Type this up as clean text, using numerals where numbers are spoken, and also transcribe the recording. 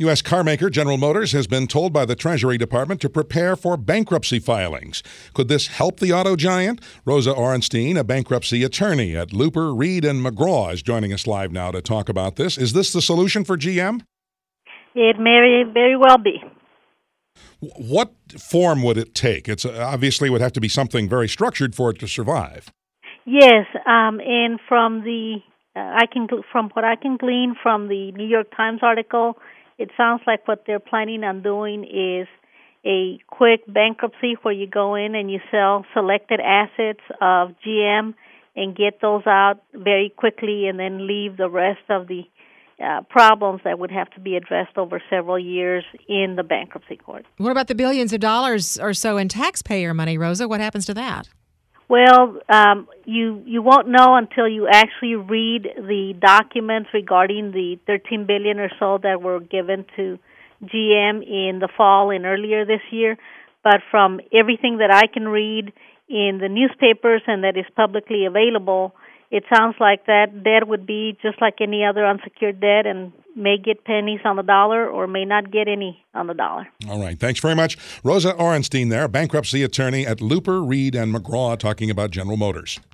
U.S. carmaker General Motors has been told by the Treasury Department to prepare for bankruptcy filings. Could this help the auto giant? Rosa Orenstein, a bankruptcy attorney at Looper, Reed & McGraw, is joining us live now to talk about this. Is this the solution for GM? It may very well be. What form would it take? It's obviously would have to be something very structured for it to survive. Yes, and from what I can glean from the New York Times article, it sounds like what they're planning on doing is a quick bankruptcy where you go in and you sell selected assets of GM and get those out very quickly and then leave the rest of the problems that would have to be addressed over several years in the bankruptcy court. What about the billions of dollars or so in taxpayer money, Rosa? What happens to that? Well, you won't know until you actually read the documents regarding the $13 billion or so that were given to GM in the fall and earlier this year. But from everything that I can read in the newspapers and that is publicly available, it sounds like that debt would be just like any other unsecured debt and may get pennies on the dollar or may not get any on the dollar. All right. Thanks very much. Rosa Orenstein there, bankruptcy attorney at Looper, Reed & McGraw, talking about General Motors.